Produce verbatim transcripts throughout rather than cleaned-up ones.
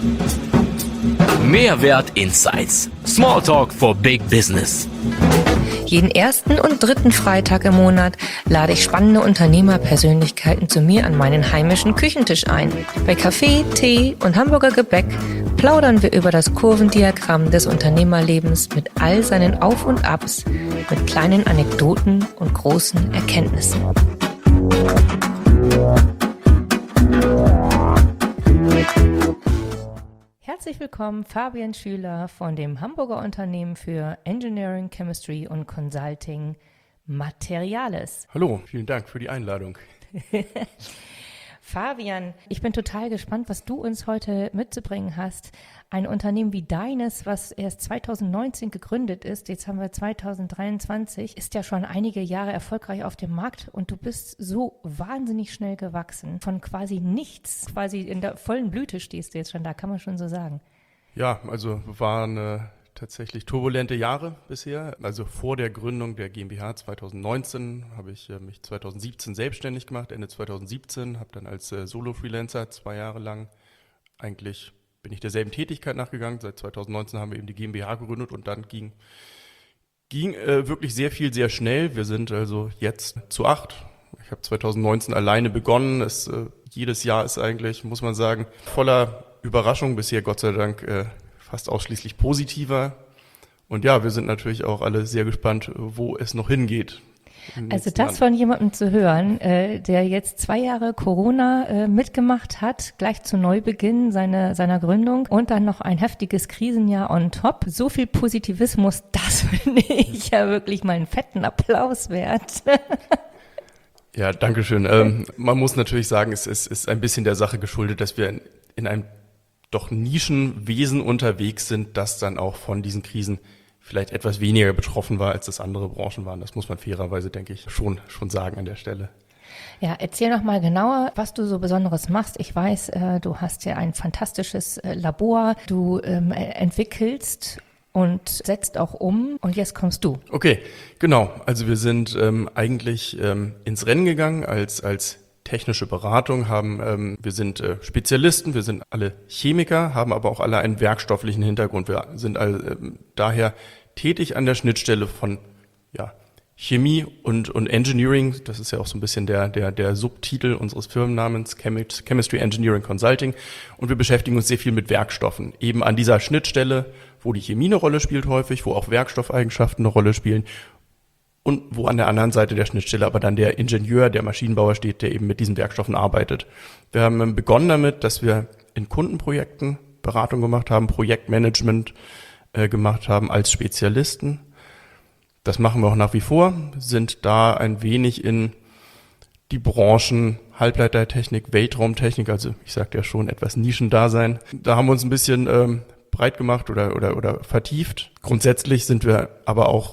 Mehrwert Insights. Smalltalk for Big Business. Jeden ersten und dritten Freitag im Monat lade ich spannende Unternehmerpersönlichkeiten zu mir an meinen heimischen Küchentisch ein. Bei Kaffee, Tee und Hamburger Gebäck plaudern wir über das Kurvendiagramm des Unternehmerlebens mit all seinen Auf und Abs, mit kleinen Anekdoten und großen Erkenntnissen. Herzlich willkommen, Fabian Schüler von dem Hamburger Unternehmen für Engineering, Chemistry und Consulting Materiales. Hallo, vielen Dank für die Einladung. Fabian, ich bin total gespannt, was du uns heute mitzubringen hast. Ein Unternehmen wie deines, was erst zwanzig neunzehn gegründet ist, jetzt haben wir zwanzig dreiundzwanzig, ist ja schon einige Jahre erfolgreich auf dem Markt und du bist so wahnsinnig schnell gewachsen. Von quasi nichts, quasi in der vollen Blüte stehst du jetzt schon da, kann man schon so sagen. Ja, also waren äh, tatsächlich turbulente Jahre bisher. Also vor der Gründung der GmbH zwanzig neunzehn habe ich äh, mich zwanzig siebzehn selbstständig gemacht, Ende zwanzig siebzehn, habe dann als äh, Solo-Freelancer zwei Jahre lang eigentlich bin ich derselben Tätigkeit nachgegangen. Seit zwanzig neunzehn haben wir eben die GmbH gegründet und dann ging, ging äh, wirklich sehr viel, sehr schnell. Wir sind also jetzt zu acht. Ich habe zwanzig neunzehn alleine begonnen. Es, äh, jedes Jahr ist eigentlich, muss man sagen, voller Überraschung. Bisher Gott sei Dank äh, fast ausschließlich positiver. Und ja, wir sind natürlich auch alle sehr gespannt, wo es noch hingeht. Also das von jemandem zu hören, äh, der jetzt zwei Jahre Corona äh, mitgemacht hat, gleich zu Neubeginn seiner, seiner Gründung und dann noch ein heftiges Krisenjahr on top. So viel Positivismus, das finde ich ja wirklich mal einen fetten Applaus wert. Ja, danke schön. Ähm, man muss natürlich sagen, es ist, ist ein bisschen der Sache geschuldet, dass wir in, in einem doch Nischenwesen unterwegs sind, das dann auch von diesen Krisen vielleicht etwas weniger betroffen war, als das andere Branchen waren. Das muss man fairerweise, denke ich, schon, schon sagen an der Stelle. Ja, erzähl noch mal genauer, was du so Besonderes machst. Ich weiß, äh, du hast ja ein fantastisches äh, Labor. Du ähm, entwickelst und setzt auch um. Und jetzt kommst du. Okay, genau. Also wir sind ähm, eigentlich ähm, ins Rennen gegangen als als technische Beratung, haben ähm, wir sind äh, Spezialisten, wir sind alle Chemiker, haben aber auch alle einen werkstofflichen Hintergrund. Wir sind all, äh, daher tätig an der Schnittstelle von ja, Chemie und und Engineering. Das ist ja auch so ein bisschen der der der Subtitel unseres Firmennamens, Chemistry, Engineering, Consulting. Und wir beschäftigen uns sehr viel mit Werkstoffen, eben an dieser Schnittstelle, wo die Chemie eine Rolle spielt häufig, wo auch Werkstoffeigenschaften eine Rolle spielen. Und wo an der anderen Seite der Schnittstelle aber dann der Ingenieur, der Maschinenbauer steht, der eben mit diesen Werkstoffen arbeitet. Wir haben begonnen damit, dass wir in Kundenprojekten Beratung gemacht haben, Projektmanagement äh, gemacht haben als Spezialisten. Das machen wir auch nach wie vor, sind da ein wenig in die Branchen Halbleitertechnik, Weltraumtechnik, also ich sagte ja schon etwas Nischendasein. Da haben wir uns ein bisschen ähm, breit gemacht oder, oder, oder vertieft. Grundsätzlich sind wir aber auch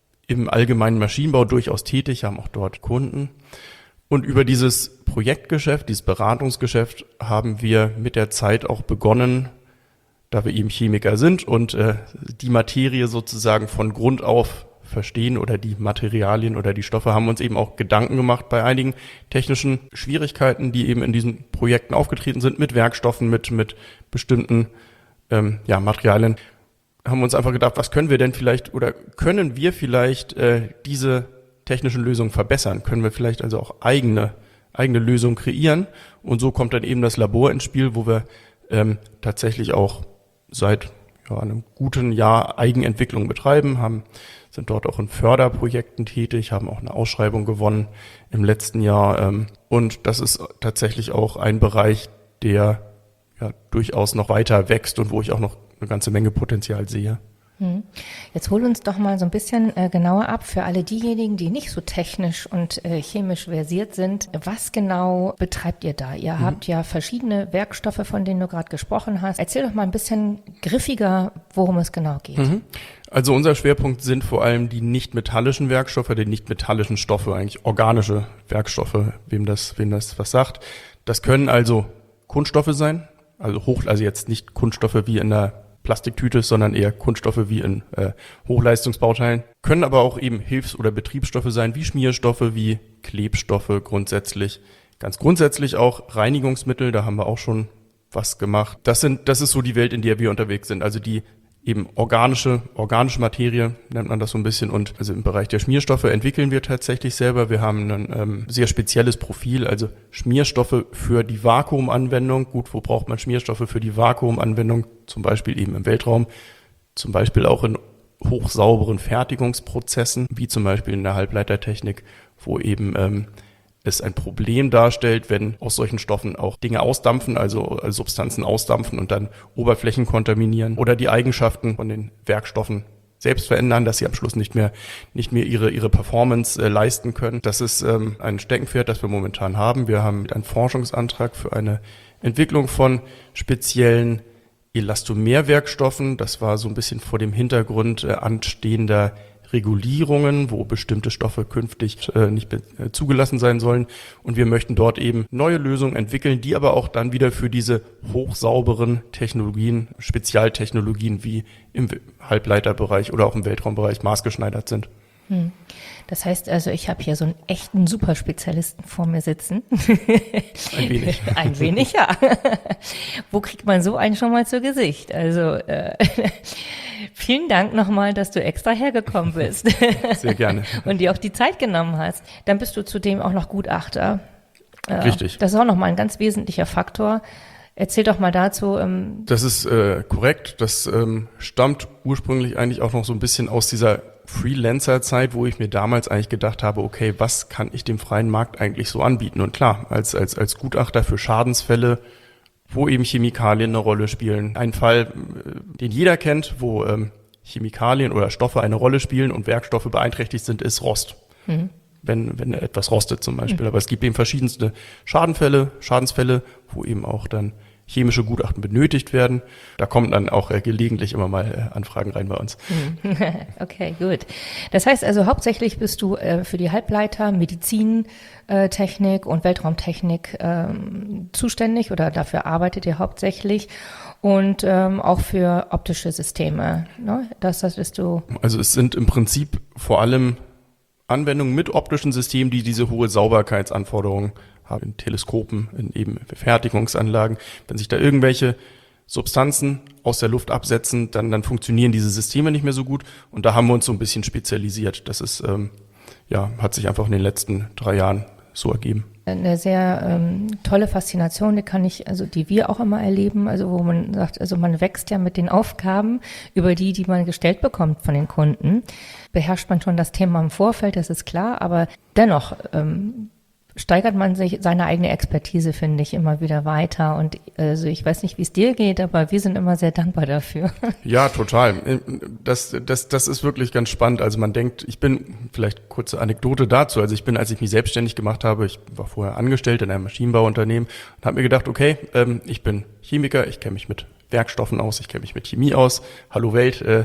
im allgemeinen Maschinenbau durchaus tätig, haben auch dort Kunden. Und über dieses Projektgeschäft, dieses Beratungsgeschäft haben wir mit der Zeit auch begonnen, da wir eben Chemiker sind und äh, die Materie sozusagen von Grund auf verstehen oder die Materialien oder die Stoffe, haben uns eben auch Gedanken gemacht bei einigen technischen Schwierigkeiten, die eben in diesen Projekten aufgetreten sind, mit Werkstoffen, mit, mit bestimmten ähm, ja, Materialien. Haben wir uns einfach gedacht, was können wir denn vielleicht oder können wir vielleicht äh, diese technischen Lösungen verbessern? Können wir vielleicht also auch eigene eigene Lösungen kreieren? Und so kommt dann eben das Labor ins Spiel, wo wir ähm, tatsächlich auch seit ja, einem guten Jahr Eigenentwicklung betreiben, haben sind dort auch in Förderprojekten tätig, haben auch eine Ausschreibung gewonnen im letzten Jahr. Ähm, und das ist tatsächlich auch ein Bereich, der ja durchaus noch weiter wächst und wo ich auch noch eine ganze Menge Potenzial sehe. Jetzt hol uns doch mal so ein bisschen äh, genauer ab für alle diejenigen, die nicht so technisch und äh, chemisch versiert sind. Was genau betreibt ihr da? Ihr mhm. habt ja verschiedene Werkstoffe, von denen du gerade gesprochen hast. Erzähl doch mal ein bisschen griffiger, worum es genau geht. Mhm. Also unser Schwerpunkt sind vor allem die nicht-metallischen Werkstoffe, die nicht-metallischen Stoffe, eigentlich organische Werkstoffe, wem das, wem das was sagt. Das können also Kunststoffe sein, also hoch, also jetzt nicht Kunststoffe wie in der Plastiktüte, sondern eher Kunststoffe wie in äh, Hochleistungsbauteilen. Können aber auch eben Hilfs- oder Betriebsstoffe sein, wie Schmierstoffe, wie Klebstoffe grundsätzlich. Ganz grundsätzlich auch Reinigungsmittel, da haben wir auch schon was gemacht. Das sind, das ist so die Welt, in der wir unterwegs sind. Also die eben organische, organische Materie nennt man das so ein bisschen. Und also im Bereich der Schmierstoffe entwickeln wir tatsächlich selber. Wir haben ein ähm, sehr spezielles Profil, also Schmierstoffe für die Vakuumanwendung. Gut, wo braucht man Schmierstoffe für die Vakuumanwendung? Zum Beispiel eben im Weltraum, zum Beispiel auch in hochsauberen Fertigungsprozessen, wie zum Beispiel in der Halbleitertechnik, wo eben ähm, es ein Problem darstellt, wenn aus solchen Stoffen auch Dinge ausdampfen, also, also Substanzen ausdampfen und dann Oberflächen kontaminieren oder die Eigenschaften von den Werkstoffen selbst verändern, dass sie am Schluss nicht mehr nicht mehr ihre ihre Performance äh, leisten können. Das ist ähm, ein Steckenpferd, das wir momentan haben. Wir haben einen Forschungsantrag für eine Entwicklung von speziellen Elastomerwerkstoffen. Das war so ein bisschen vor dem Hintergrund äh, anstehender Regulierungen, wo bestimmte Stoffe künftig äh, nicht be- äh, zugelassen sein sollen. Und wir möchten dort eben neue Lösungen entwickeln, die aber auch dann wieder für diese hochsauberen Technologien, Spezialtechnologien wie im Halbleiterbereich oder auch im Weltraumbereich maßgeschneidert sind. Hm. Das heißt also, ich habe hier so einen echten Superspezialisten vor mir sitzen. Ein wenig. Ein wenig, ja. Wo kriegt man so einen schon mal zu Gesicht? Also äh, vielen Dank nochmal, dass du extra hergekommen bist. Sehr gerne. Und dir auch die Zeit genommen hast. Dann bist du zudem auch noch Gutachter. Äh, Richtig. Das ist auch nochmal ein ganz wesentlicher Faktor. Erzähl doch mal dazu. Ähm Das ist äh, korrekt. Das ähm, stammt ursprünglich eigentlich auch noch so ein bisschen aus dieser Freelancer-Zeit, wo ich mir damals eigentlich gedacht habe, okay, was kann ich dem freien Markt eigentlich so anbieten? Und klar, als als als Gutachter für Schadensfälle, wo eben Chemikalien eine Rolle spielen. Ein Fall, den jeder kennt, wo ähm, Chemikalien oder Stoffe eine Rolle spielen und Werkstoffe beeinträchtigt sind, ist Rost. Mhm. Wenn wenn etwas rostet zum Beispiel. Mhm. Aber es gibt eben verschiedenste Schadenfälle, Schadensfälle, wo eben auch dann chemische Gutachten benötigt werden. Da kommen dann auch äh, gelegentlich immer mal äh, Anfragen rein bei uns. Okay, gut. Das heißt also, hauptsächlich bist du äh, für die Halbleiter, Medizintechnik und Weltraumtechnik ähm, zuständig oder dafür arbeitet ihr hauptsächlich und ähm, auch für optische Systeme. Ne? Das, das bist du. Also es sind im Prinzip vor allem Anwendungen mit optischen Systemen, die diese hohe Sauberkeitsanforderungen haben, in Teleskopen, in eben Fertigungsanlagen. Wenn sich da irgendwelche Substanzen aus der Luft absetzen, dann, dann funktionieren diese Systeme nicht mehr so gut. Und da haben wir uns so ein bisschen spezialisiert. Das ist, ähm, ja, hat sich einfach in den letzten drei Jahren so ergeben. Eine sehr ähm, tolle Faszination, die kann ich, also die wir auch immer erleben, also wo man sagt, also man wächst ja mit den Aufgaben über die, die man gestellt bekommt von den Kunden. Beherrscht man schon das Thema im Vorfeld, das ist klar, aber dennoch ähm, steigert man sich seine eigene Expertise, finde ich, immer wieder weiter. Und also ich weiß nicht, wie es dir geht, aber wir sind immer sehr dankbar dafür. Ja, total. Das, das, das ist wirklich ganz spannend. Also man denkt, ich bin, vielleicht kurze Anekdote dazu, also ich bin, als ich mich selbstständig gemacht habe, ich war vorher angestellt in einem Maschinenbauunternehmen und habe mir gedacht, okay, ähm, ich bin Chemiker, ich kenne mich mit Werkstoffen aus, ich kenne mich mit Chemie aus. Hallo Welt, äh,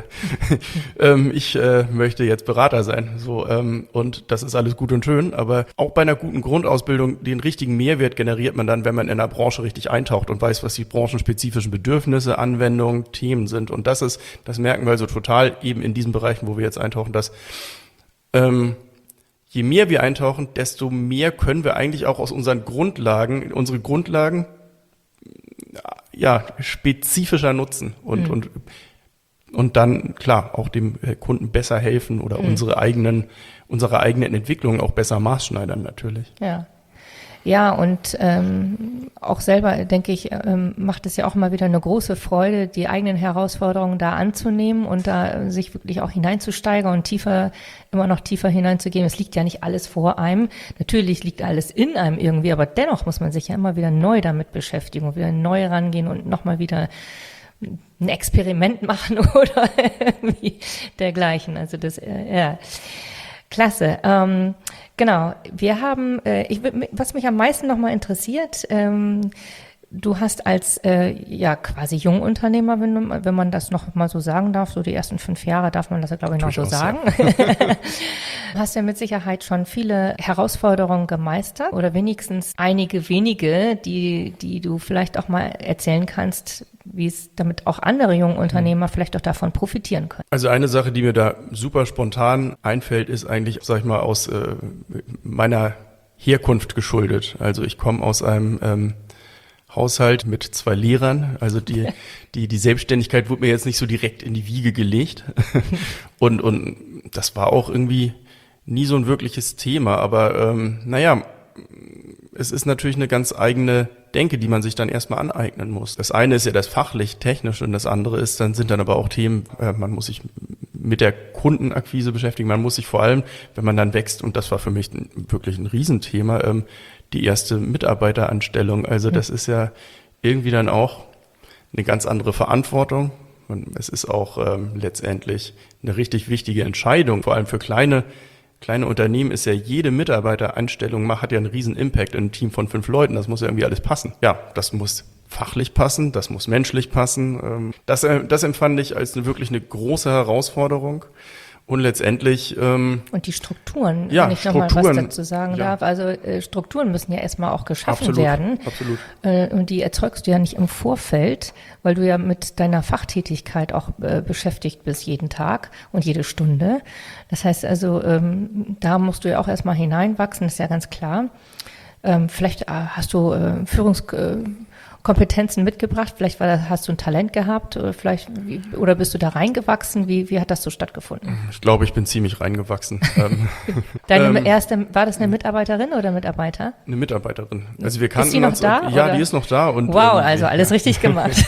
ähm, ich äh, möchte jetzt Berater sein. So ähm, und das ist alles gut und schön, aber auch bei einer guten Grundausbildung den richtigen Mehrwert generiert man dann, wenn man in einer Branche richtig eintaucht und weiß, was die branchenspezifischen Bedürfnisse, Anwendungen, Themen sind. Und das ist, das merken wir also total eben in diesen Bereichen, wo wir jetzt eintauchen, dass ähm, je mehr wir eintauchen, desto mehr können wir eigentlich auch aus unseren Grundlagen, unsere Grundlagen ja, spezifischer nutzen und, mhm. und, und dann, klar, auch dem Kunden besser helfen oder mhm. unsere eigenen, unsere eigenen Entwicklungen auch besser maßschneidern natürlich. Ja. Ja, und ähm, auch selber, denke ich, ähm, macht es ja auch immer wieder eine große Freude, die eigenen Herausforderungen da anzunehmen und da äh, sich wirklich auch hineinzusteigern und tiefer, immer noch tiefer hineinzugehen. Es liegt ja nicht alles vor einem. Natürlich liegt alles in einem irgendwie, aber dennoch muss man sich ja immer wieder neu damit beschäftigen und wieder neu rangehen und nochmal wieder ein Experiment machen oder irgendwie dergleichen. Also das, äh, ja. Klasse. Ähm, genau. Wir haben, äh, ich, was mich am meisten nochmal interessiert, ähm, du hast als äh, ja quasi Jungunternehmer, wenn, wenn man das noch mal so sagen darf, so die ersten fünf Jahre darf man das ja, glaube ich, noch so sagen. Ja. Hast ja mit Sicherheit schon viele Herausforderungen gemeistert oder wenigstens einige wenige, die, die du vielleicht auch mal erzählen kannst, wie es damit auch andere Jungunternehmer vielleicht auch davon profitieren können. Also eine Sache, die mir da super spontan einfällt, ist eigentlich, sag ich mal, aus äh, meiner Herkunft geschuldet. Also ich komme aus einem ähm, Haushalt mit zwei Lehrern. Also die, die, die Selbstständigkeit wurde mir jetzt nicht so direkt in die Wiege gelegt. Und, und das war auch irgendwie nie so ein wirkliches Thema. Aber ähm, naja, es ist natürlich eine ganz eigene Denke, die man sich dann erstmal aneignen muss. Das eine ist ja das fachlich-technische und das andere ist, dann sind dann aber auch Themen, äh, man muss sich mit der Kundenakquise beschäftigen, man muss sich vor allem, wenn man dann wächst, und das war für mich ein, wirklich ein Riesenthema, ähm, die erste Mitarbeiteranstellung. Also das ist ja irgendwie dann auch eine ganz andere Verantwortung. Und es ist auch ähm, letztendlich eine richtig wichtige Entscheidung, vor allem für kleine Kleine Unternehmen ist ja jede Mitarbeiteranstellung macht, hat ja einen riesen Impact in einem Team von fünf Leuten. Das muss ja irgendwie alles passen. Ja, das muss fachlich passen, das muss menschlich passen. Das, das empfand ich als eine, wirklich eine große Herausforderung. Und letztendlich ähm, und die Strukturen, ja, wenn ich nochmal was dazu sagen ja. darf. Also äh, Strukturen müssen ja erstmal auch geschaffen absolut, werden. Absolut. Äh, und die erzeugst du ja nicht im Vorfeld, weil du ja mit deiner Fachtätigkeit auch äh, beschäftigt bist jeden Tag und jede Stunde. Das heißt also, ähm, da musst du ja auch erstmal hineinwachsen, ist ja ganz klar. Ähm, vielleicht äh, hast du äh, Führungs... Äh, Kompetenzen mitgebracht? Vielleicht war das, hast du ein Talent gehabt oder vielleicht wie, oder bist du da reingewachsen? Wie, wie hat das so stattgefunden? Ich glaube, ich bin ziemlich reingewachsen. Deine ähm, erste, war das eine Mitarbeiterin oder Mitarbeiter? Eine Mitarbeiterin. Also wir kannten ist die noch uns, da? Ja, oder? die ist noch da. Und, wow, ähm, also alles ja. richtig gemacht.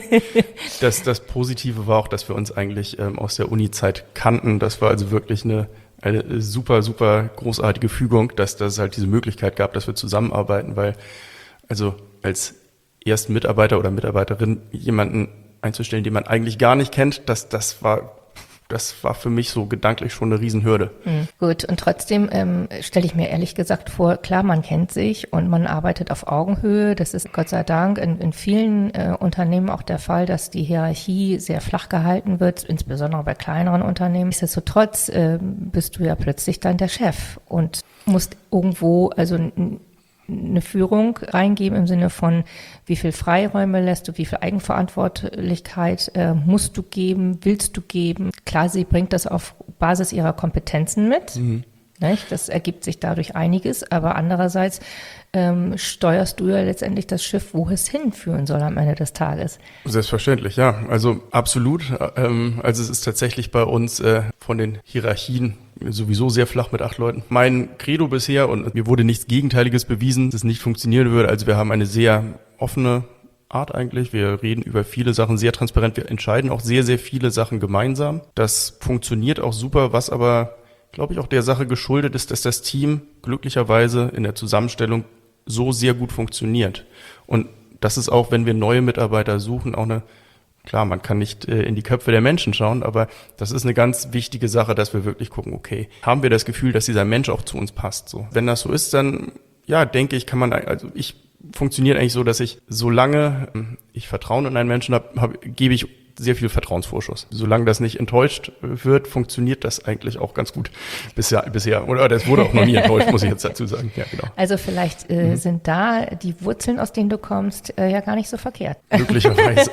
das, das Positive war auch, dass wir uns eigentlich ähm, aus der Uni-Zeit kannten. Das war also wirklich eine eine super, super großartige Fügung, dass, dass es halt diese Möglichkeit gab, dass wir zusammenarbeiten, weil also als ersten Mitarbeiter oder Mitarbeiterin jemanden einzustellen, den man eigentlich gar nicht kennt, das, das war, das war für mich so gedanklich schon eine Riesenhürde. Mhm. Gut, und trotzdem ähm, stelle ich mir ehrlich gesagt vor, klar, man kennt sich und man arbeitet auf Augenhöhe. Das ist Gott sei Dank in, in vielen äh, Unternehmen auch der Fall, dass die Hierarchie sehr flach gehalten wird, insbesondere bei kleineren Unternehmen. Nichtsdestotrotz äh, bist du ja plötzlich dann der Chef und musst irgendwo, also n- eine Führung reingeben im Sinne von, wie viel Freiräume lässt du, wie viel Eigenverantwortlichkeit äh, musst du geben, willst du geben. Klar, sie bringt das auf Basis ihrer Kompetenzen mit. Mhm. Nicht? Das ergibt sich dadurch einiges, aber andererseits ähm, steuerst du ja letztendlich das Schiff, wo es hinführen soll am Ende des Tages. Selbstverständlich, ja. Also absolut. Ähm, also es ist tatsächlich bei uns äh, von den Hierarchien sowieso sehr flach mit acht Leuten. Mein Credo bisher, und mir wurde nichts Gegenteiliges bewiesen, dass es nicht funktionieren würde. Also wir haben eine sehr offene Art eigentlich. Wir reden über viele Sachen sehr transparent. Wir entscheiden auch sehr, sehr viele Sachen gemeinsam. Das funktioniert auch super, was aber, glaube ich, auch der Sache geschuldet ist, dass das Team glücklicherweise in der Zusammenstellung so sehr gut funktioniert. Und das ist auch, wenn wir neue Mitarbeiter suchen, auch eine, klar, man kann nicht äh, in die Köpfe der Menschen schauen, aber das ist eine ganz wichtige Sache, dass wir wirklich gucken, okay, haben wir das Gefühl, dass dieser Mensch auch zu uns passt? So, wenn das so ist, dann, ja, denke ich, kann man, also ich funktioniert eigentlich so, dass ich, solange ich Vertrauen in einen Menschen habe, hab, gebe ich sehr viel Vertrauensvorschuss. Solange das nicht enttäuscht wird, funktioniert das eigentlich auch ganz gut bisher. bisher. Oder das wurde auch noch nie enttäuscht, muss ich jetzt dazu sagen. Ja, genau. Also vielleicht äh, mhm. sind da die Wurzeln, aus denen du kommst, äh, ja gar nicht so verkehrt. Möglicherweise.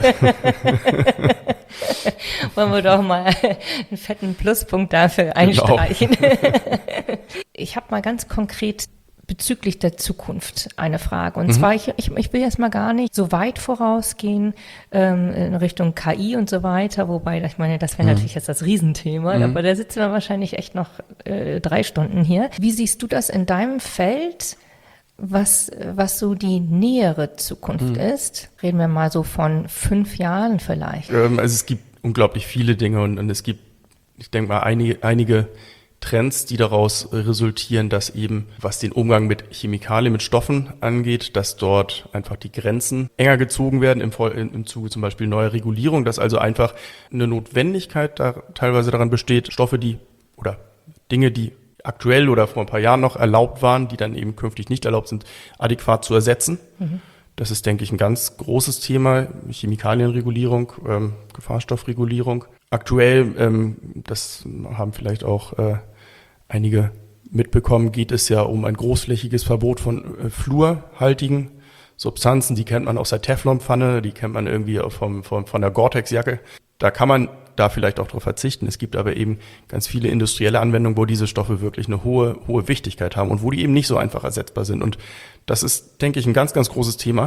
Wollen wir doch mal einen fetten Pluspunkt dafür einstreichen. Genau. Ich habe mal ganz konkret bezüglich der Zukunft eine Frage. Und mhm. zwar, ich, ich, ich will jetzt mal gar nicht so weit vorausgehen ähm, in Richtung K I und so weiter, wobei, ich meine, das wäre mhm. natürlich jetzt das Riesenthema, mhm. aber da sitzen wir wahrscheinlich echt noch äh, drei Stunden hier. Wie siehst du das in deinem Feld, was, was so die nähere Zukunft mhm. ist? Reden wir mal so von fünf Jahren vielleicht. Ähm, also es gibt unglaublich viele Dinge und, und es gibt, ich denke mal, einige, einige Trends, die daraus resultieren, dass eben, was den Umgang mit Chemikalien, mit Stoffen angeht, dass dort einfach die Grenzen enger gezogen werden im, im Zuge zum Beispiel neuer Regulierung, dass also einfach eine Notwendigkeit da teilweise daran besteht, Stoffe, die oder Dinge, die aktuell oder vor ein paar Jahren noch erlaubt waren, die dann eben künftig nicht erlaubt sind, adäquat zu ersetzen. Mhm. Das ist, denke ich, ein ganz großes Thema, Chemikalienregulierung, ähm, Gefahrstoffregulierung. Aktuell, ähm, das haben vielleicht auch äh, einige mitbekommen, geht es ja um ein großflächiges Verbot von äh, fluorhaltigen Substanzen. Die kennt man aus der Teflonpfanne, die kennt man irgendwie vom, vom, von der Gore-Tex-Jacke. Da kann man da vielleicht auch drauf verzichten. Es gibt aber eben ganz viele industrielle Anwendungen, wo diese Stoffe wirklich eine hohe, hohe Wichtigkeit haben und wo die eben nicht so einfach ersetzbar sind. Und das ist, denke ich, ein ganz, ganz großes Thema.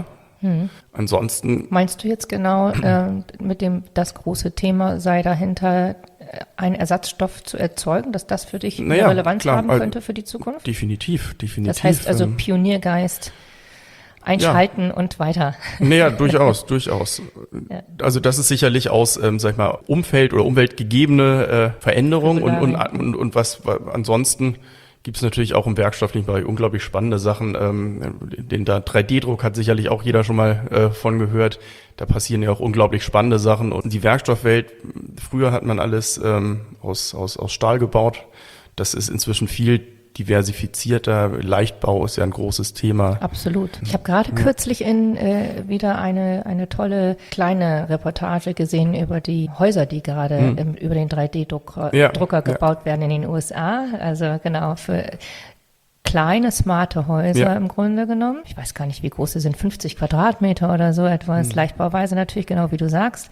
Hm. Ansonsten. Meinst du jetzt genau äh, mit dem, das große Thema sei dahinter, äh, einen Ersatzstoff zu erzeugen, dass das für dich Naja, eine Relevanz klar, haben also könnte für die Zukunft? Definitiv, definitiv. Das heißt also ähm, Pioniergeist einschalten ja. und weiter. Naja, durchaus, durchaus. Ja. Also das ist sicherlich aus, ähm, sag ich mal, Umfeld- oder umweltgegebene äh, Veränderung und, und, und, und was ansonsten gibt es natürlich auch im werkstofflichen Bereich unglaublich spannende Sachen. Ähm, den da drei D Druck hat sicherlich auch jeder schon mal äh, von gehört. Da passieren ja auch unglaublich spannende Sachen. Und die Werkstoffwelt, früher hat man alles ähm, aus, aus, aus Stahl gebaut. Das ist inzwischen viel diversifizierter. Leichtbau ist ja ein großes Thema. Absolut. Ich habe gerade ja. kürzlich in äh, wieder eine eine tolle kleine Reportage gesehen über die Häuser, die gerade hm. im, über den drei D Drucker ja. Drucker gebaut ja. werden in den U S A. Also genau für kleine, smarte Häuser ja. im Grunde genommen. Ich weiß gar nicht, wie groß sie sind, fünfzig Quadratmeter oder so etwas. Hm. Leichtbauweise natürlich, genau wie du sagst.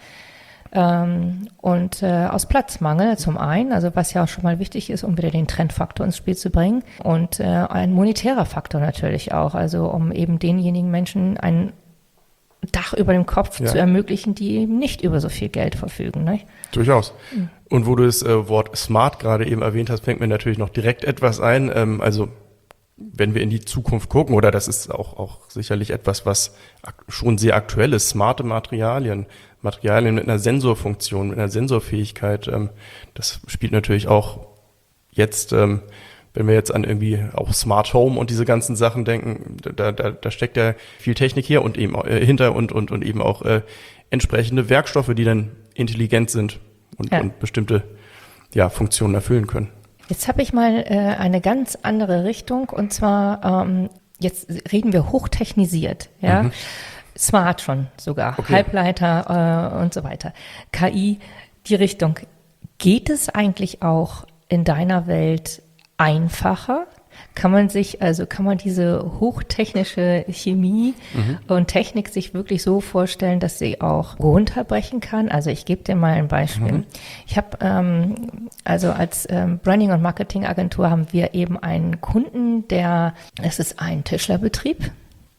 Ähm, und äh, aus Platzmangel zum einen, also was ja auch schon mal wichtig ist, um wieder den Trendfaktor ins Spiel zu bringen, und äh, ein monetärer Faktor natürlich auch, also um eben denjenigen Menschen ein Dach über dem Kopf ja. zu ermöglichen, die eben nicht über so viel Geld verfügen. Ne? Durchaus. Mhm. Und wo du das äh, Wort Smart gerade eben erwähnt hast, fängt mir natürlich noch direkt etwas ein. Ähm, also wenn wir in die Zukunft gucken, oder das ist auch, auch sicherlich etwas, was ak- schon sehr aktuell ist, smarte Materialien, Materialien mit einer Sensorfunktion, mit einer Sensorfähigkeit, ähm, das spielt natürlich auch jetzt, ähm, wenn wir jetzt an irgendwie auch Smart Home und diese ganzen Sachen denken, da, da, da steckt ja viel Technik her und eben äh, hinter und, und, und eben auch äh, entsprechende Werkstoffe, die dann intelligent sind und, ja. und bestimmte ja, Funktionen erfüllen können. Jetzt habe ich mal äh, eine ganz andere Richtung, und zwar ähm, jetzt reden wir hochtechnisiert, ja, mhm. smart schon sogar, okay. Halbleiter äh, und so weiter, K I, die Richtung. Geht es eigentlich auch in deiner Welt einfacher? Kann man sich, also kann man diese hochtechnische Chemie mhm. und Technik sich wirklich so vorstellen, dass sie auch runterbrechen kann? Also ich gebe dir mal ein Beispiel. Mhm. Ich habe, ähm, also als ähm, Branding- und Marketingagentur haben wir eben einen Kunden, der, es ist ein Tischlerbetrieb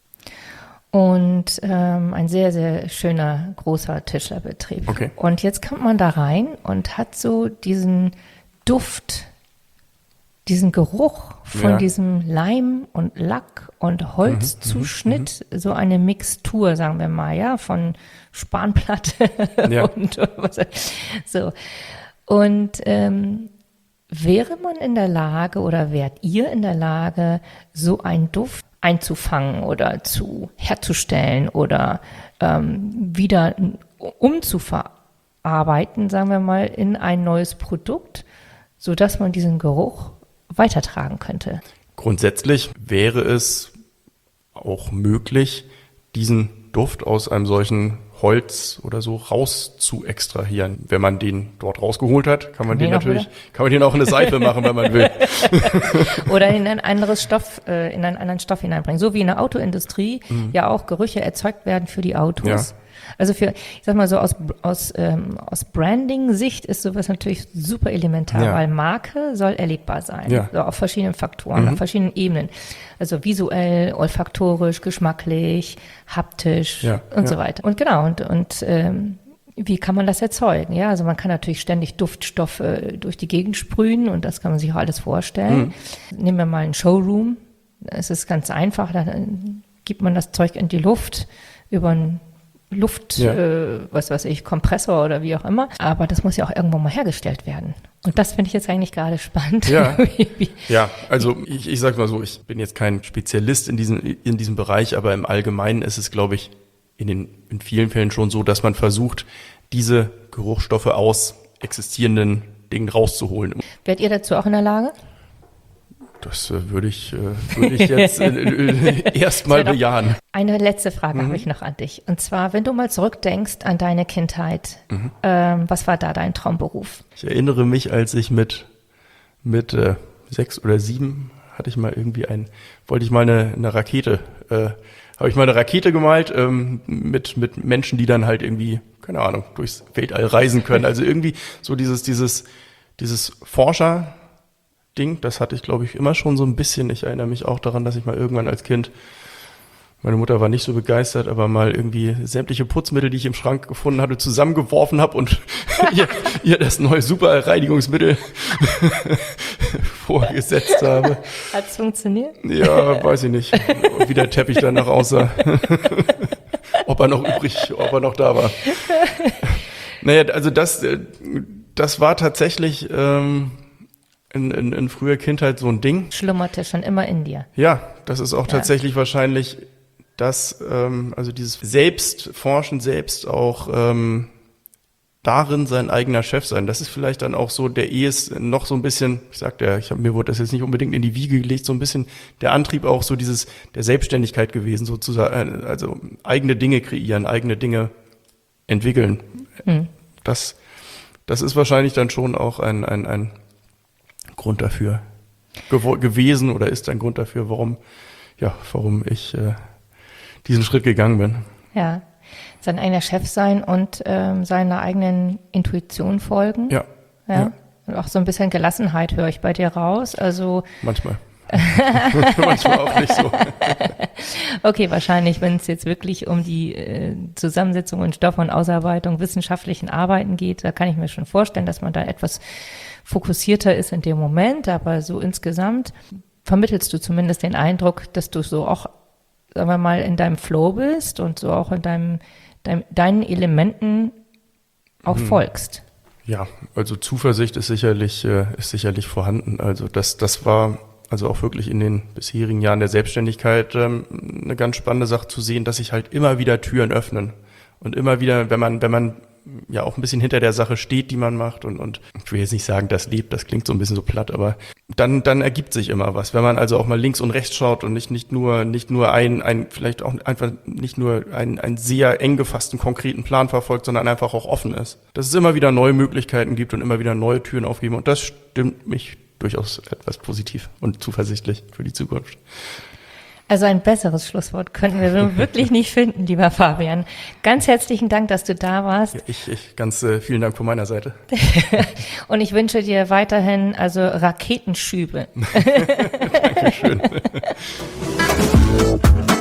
und ähm, ein sehr, sehr schöner, großer Tischlerbetrieb. Okay. Und jetzt kommt man da rein und hat so diesen Duft, diesen Geruch von ja. diesem Leim und Lack und Holzzuschnitt, mhm, so eine Mixtur, sagen wir mal, ja, von Spanplatte ja. und was, so. Und ähm, wäre man in der Lage oder wärt ihr in der Lage, so einen Duft einzufangen oder zu herzustellen oder ähm, wieder umzuverarbeiten, sagen wir mal, in ein neues Produkt, sodass man diesen Geruch weitertragen könnte? Grundsätzlich wäre es auch möglich, diesen Duft aus einem solchen Holz oder so raus zu extrahieren. Wenn man den dort rausgeholt hat, kann man den, den natürlich, kann man den auch in eine Seife machen, wenn man will. Oder in ein anderes Stoff, äh, in einen anderen Stoff hineinbringen. So wie in der Autoindustrie mhm. ja auch Gerüche erzeugt werden für die Autos. Ja. Also für, ich sag mal so, aus, aus, ähm, aus Branding-Sicht ist sowas natürlich super elementar, ja. weil Marke soll erlebbar sein. Ja. So auf verschiedenen Faktoren, mhm. auf verschiedenen Ebenen. Also visuell, olfaktorisch, geschmacklich, haptisch ja. und ja. so weiter. Und genau, und, und ähm, wie kann man das erzeugen? Ja, also man kann natürlich ständig Duftstoffe durch die Gegend sprühen und das kann man sich auch alles vorstellen. Mhm. Nehmen wir mal einen Showroom. Es ist ganz einfach, da gibt man das Zeug in die Luft über einen Luft, ja. äh, was weiß ich, Kompressor oder wie auch immer. Aber das muss ja auch irgendwo mal hergestellt werden. Und das finde ich jetzt eigentlich gerade spannend. Ja, ja, also ich, ich sage mal so, ich bin jetzt kein Spezialist in diesem, in diesem Bereich, aber im Allgemeinen ist es, glaube ich, in den, in vielen Fällen schon so, dass man versucht, diese Geruchsstoffe aus existierenden Dingen rauszuholen. Wärt ihr dazu auch in der Lage? Das äh, würde ich, äh, würde ich jetzt äh, äh, erstmal bejahen. Eine letzte Frage mhm. habe ich noch an dich. Und zwar, wenn du mal zurückdenkst an deine Kindheit, mhm. ähm, was war da dein Traumberuf? Ich erinnere mich, als ich mit, mit äh, sechs oder sieben hatte ich mal irgendwie ein, wollte ich mal eine, eine Rakete, äh, habe ich mal eine Rakete gemalt ähm, mit, mit Menschen, die dann halt irgendwie, keine Ahnung, durchs Weltall reisen können. Also irgendwie so dieses, dieses, dieses Forscher- Ding, das hatte ich, glaube ich, immer schon so ein bisschen. Ich erinnere mich auch daran, dass ich mal irgendwann als Kind Meine Mutter war nicht so begeistert, aber mal irgendwie sämtliche Putzmittel, die ich im Schrank gefunden hatte, zusammengeworfen habe und ihr, ihr das neue Superreinigungsmittel vorgesetzt habe. Hat's funktioniert? Ja, weiß ich nicht, wie der Teppich danach aussah. Ob er noch übrig, ob er noch da war. Naja, also das, das war tatsächlich ähm, in, in, in früher Kindheit so ein Ding. Schlummerte schon immer in dir. Ja, das ist auch Ja. tatsächlich wahrscheinlich das, ähm, also dieses Selbstforschen, selbst auch ähm, darin sein eigener Chef sein. Das ist vielleicht dann auch so der ehes noch so ein bisschen, ich sagte ja, ich hab, mir wurde das jetzt nicht unbedingt in die Wiege gelegt, so ein bisschen der Antrieb auch so dieses der Selbstständigkeit gewesen, sozusagen, also eigene Dinge kreieren, eigene Dinge entwickeln. Hm. Das, das ist wahrscheinlich dann schon auch ein, ein, ein Grund dafür gewo- gewesen oder ist ein Grund dafür, warum, ja, warum ich äh, diesen Schritt gegangen bin. Ja, sein eigener Chef sein und ähm, seiner eigenen Intuition folgen. Ja, Ja. ja. Und auch so ein bisschen Gelassenheit höre ich bei dir raus. Also manchmal. Manchmal auch nicht so. okay, wahrscheinlich, wenn es jetzt wirklich um die äh, Zusammensetzung und Stoff- und Ausarbeitung wissenschaftlichen Arbeiten geht, da kann ich mir schon vorstellen, dass man da etwas fokussierter ist in dem Moment. Aber so insgesamt vermittelst du zumindest den Eindruck, dass du so auch, sagen wir mal, in deinem Flow bist und so auch in deinem, deinem deinen Elementen auch Hm. folgst. Ja, also Zuversicht ist sicherlich, äh, ist sicherlich vorhanden. Also das, das war also auch wirklich in den bisherigen Jahren der Selbstständigkeit ähm, eine ganz spannende Sache zu sehen, dass sich halt immer wieder Türen öffnen und immer wieder, wenn man, wenn man ja auch ein bisschen hinter der Sache steht, die man macht und, und ich will jetzt nicht sagen, das lebt, das klingt so ein bisschen so platt, aber dann, dann ergibt sich immer was. Wenn man also auch mal links und rechts schaut und nicht, nicht nur, nicht nur ein, ein, vielleicht auch einfach nicht nur einen, einen sehr eng gefassten, konkreten Plan verfolgt, sondern einfach auch offen ist. Dass es immer wieder neue Möglichkeiten gibt und immer wieder neue Türen aufgeben und das stimmt mich durchaus etwas positiv und zuversichtlich für die Zukunft. Also ein besseres Schlusswort könnten wir nun wirklich nicht finden, lieber Fabian. Ganz herzlichen Dank, dass du da warst. Ja, ich, ich ganz äh, vielen Dank von meiner Seite. Und ich wünsche dir weiterhin also Raketenschübe. Dankeschön.